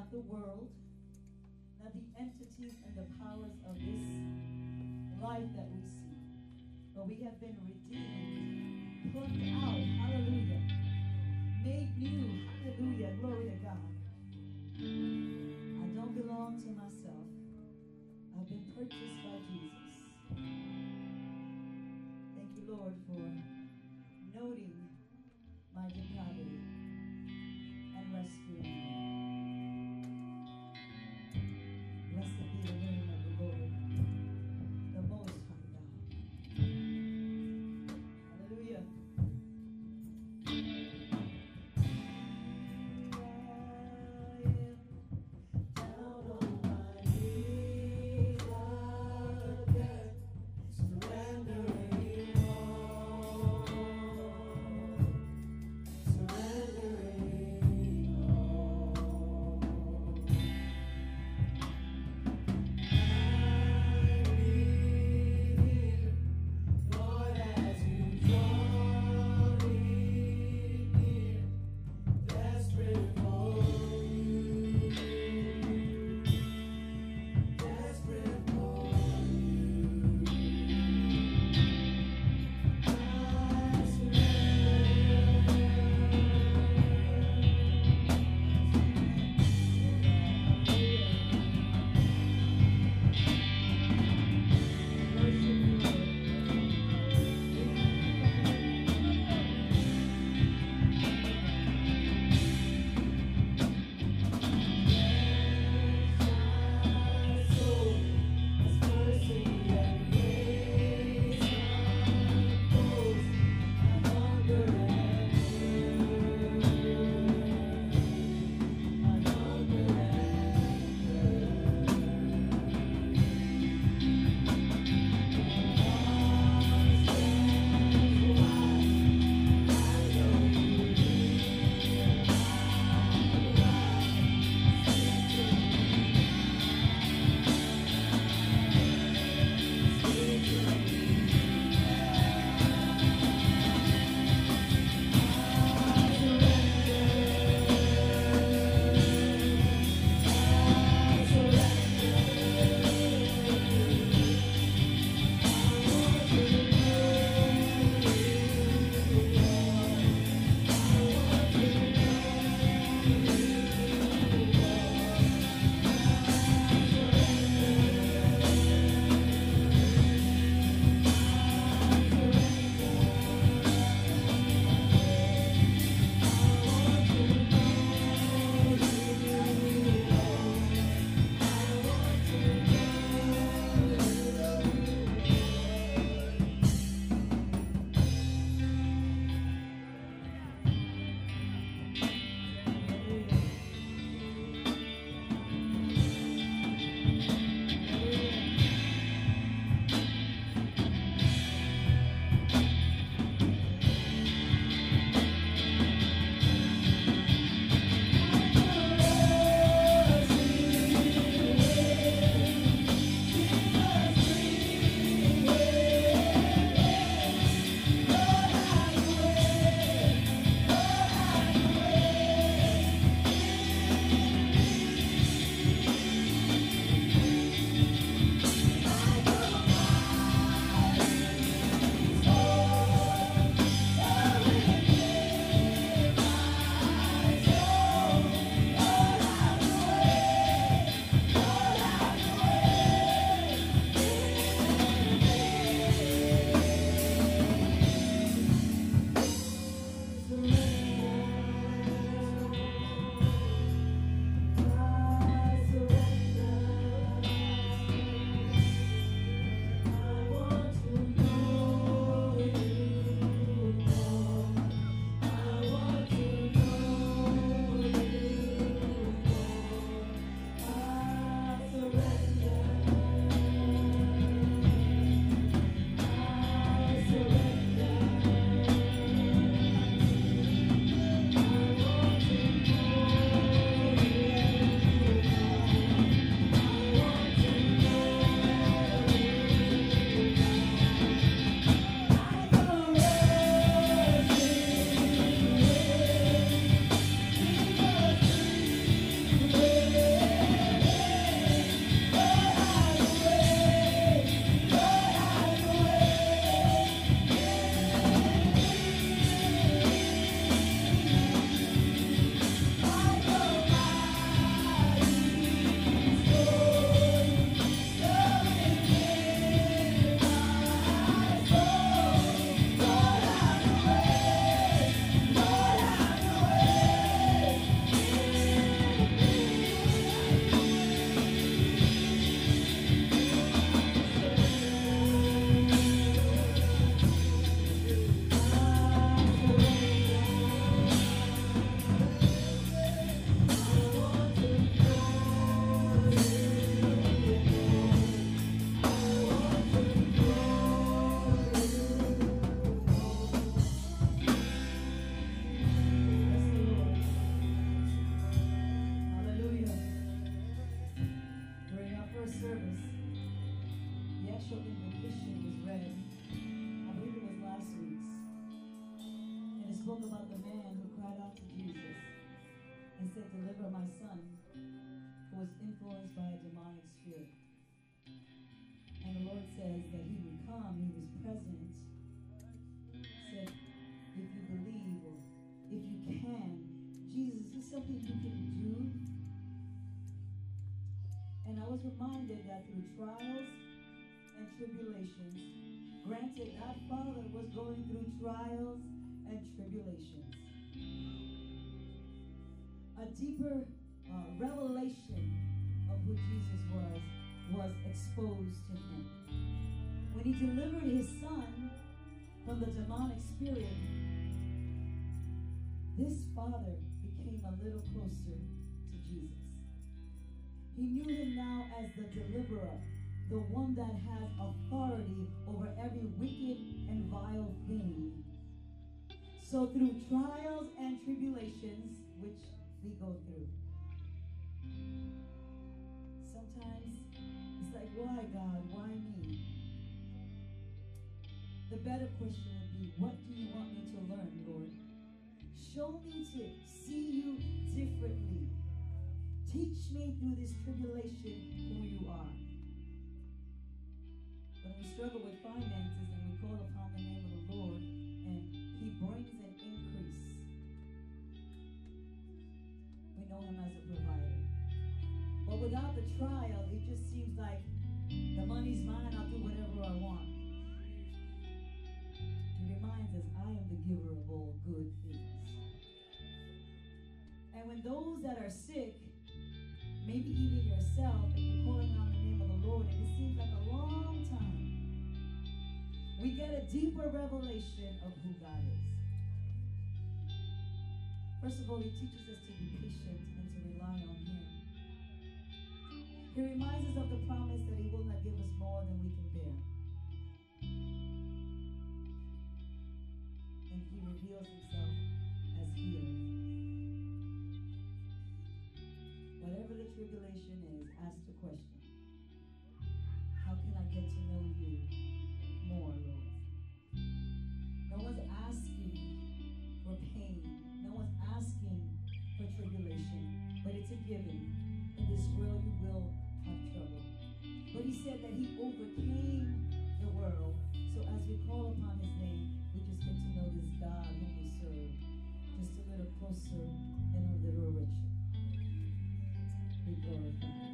not the world, not the entities and the powers of this life that we see, but we have been redeemed, plucked out, hallelujah, made new, hallelujah, glory to God. I don't belong to myself. I've been purchased by Jesus. Thank you, Lord, for noting my depravity and rescuing me. Blessed be the name of the Lord, the Most High God. Hallelujah. Down on my knees again, surrendering all. something you can do. And I was reminded that through trials and tribulations, granted, that father was going through trials and tribulations. A deeper revelation of who Jesus was exposed to him. When he delivered his son from the demonic spirit, this father became a little closer to Jesus. He knew him now as the deliverer, the one that has authority over every wicked and vile thing. So through trials and tribulations, which we go through, sometimes it's like, why God, why me? The better question would be, what do you want me to learn, Lord? Show me to see you differently. Teach me through this tribulation who you are. When we struggle with finances and we call upon the name of the Lord and he brings an increase, we know him as a provider. But without the trial, it just seems like the money's mine, I'll do whatever I want. He reminds us, I am the giver of all good things. And when those that are sick, maybe even yourself, and you're calling on the name of the Lord, and it seems like a long time, we get a deeper revelation of who God is. First of all, he teaches us to be patient and to rely on him. He reminds us of the promise that he will not give us more than we can bear. And he reveals himself as healer. Whatever the tribulation is, ask the question. How can I get to know you more, Lord? No one's asking for pain. No one's asking for tribulation. But it's a given. In this world you will have trouble. But he said that he overcame the world. So as we call upon his name, we just get to know this God whom we serve just a little closer and a little richer. Be glorified.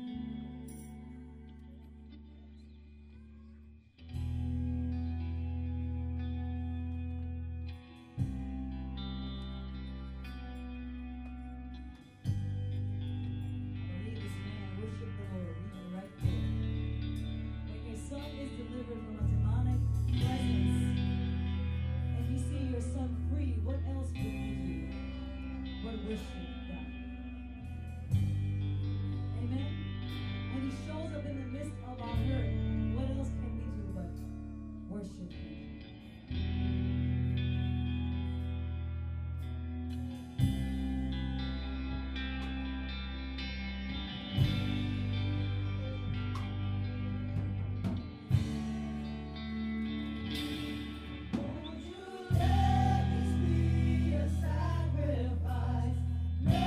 Let this be a sacrifice.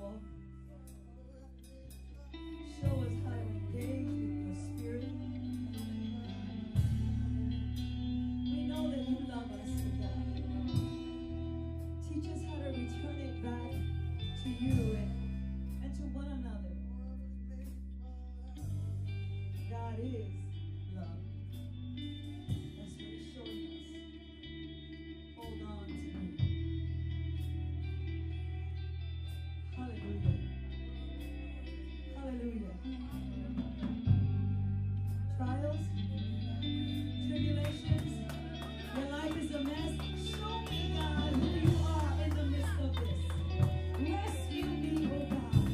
walk. Show us how to engage with your spirit. We know that you love us, oh God. Teach us how to return it back to you and to one another. God is love. That's what He's showing us. Hold on to me. Hallelujah. Hallelujah. Trials, tribulations, your life is a mess. Show me, God, who you are in the midst of this. Rescue me, oh God.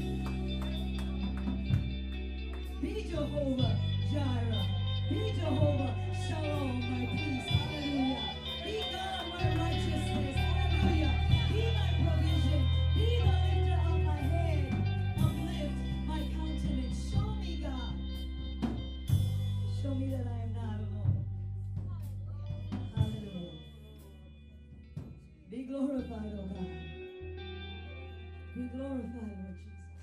Be Jehovah Jireh. Be Jehovah Shalom, my peace. Hallelujah. Be God, my righteousness. Hallelujah. Be my provision. Be the lifter of my head. Uplift my countenance. Show me, God. Show me that I am not alone. Hallelujah. Be glorified, oh God. Be glorified, Lord Jesus.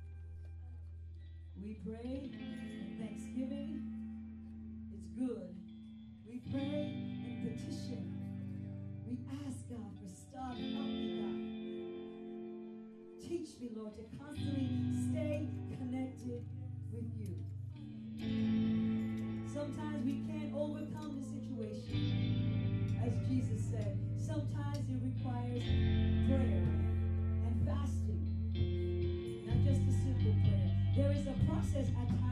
We pray in thanksgiving. It's good. We pray and petition. We ask God for stuff. Help me, God. Teach me, Lord, to constantly stay connected with you. Sometimes we can't overcome the situation. As Jesus said, sometimes it requires prayer and fasting. Not just a simple prayer. There is a process at times